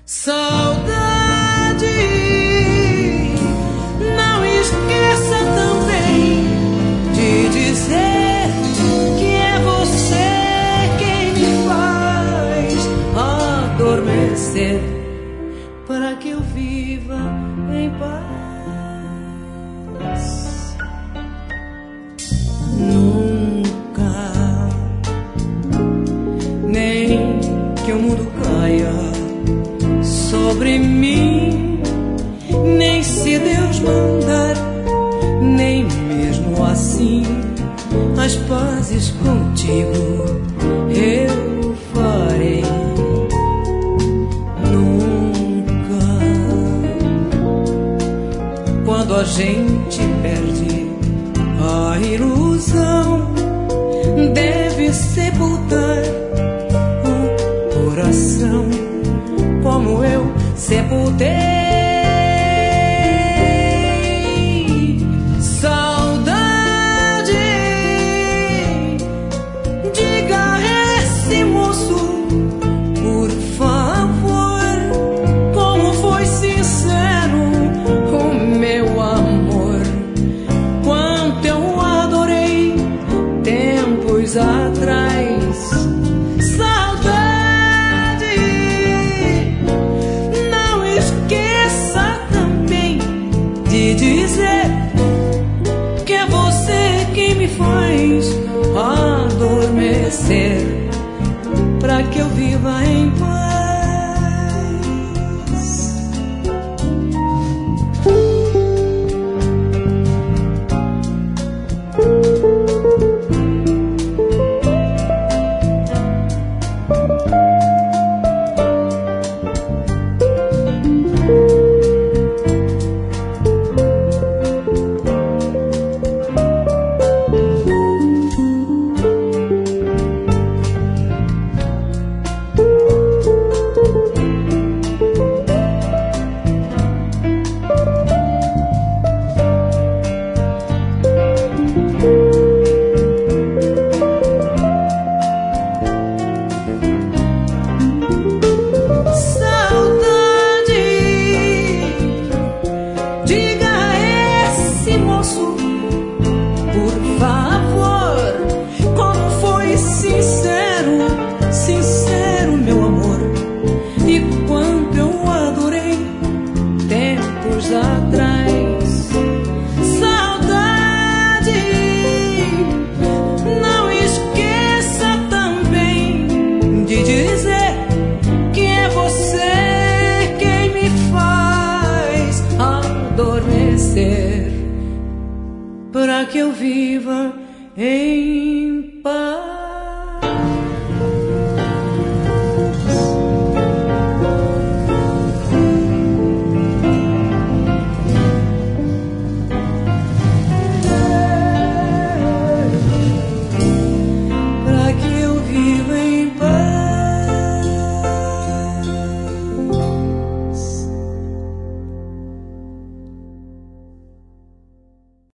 Saudade, não esqueça também de dizer que é você quem me faz adormecer, para que eu viva em paz. Nunca, nem que o mundo caia sobre mim, nem se Deus mandar, nem mesmo assim as pazes contigo eu farei. Nunca, quando a gente perde a ilusão, deve sepultar o coração como eu sepultei. Saudade, diga a esse moço, por favor, como foi sincero o meu amor, quanto eu adorei tempos atrás. Dizer que é você quem me faz adormecer, para que eu viva em paz. Sincero, meu amor, e quanto eu adorei tempos atrás. Saudade, não esqueça também de dizer que é você quem me faz adormecer, para que eu viva em paz.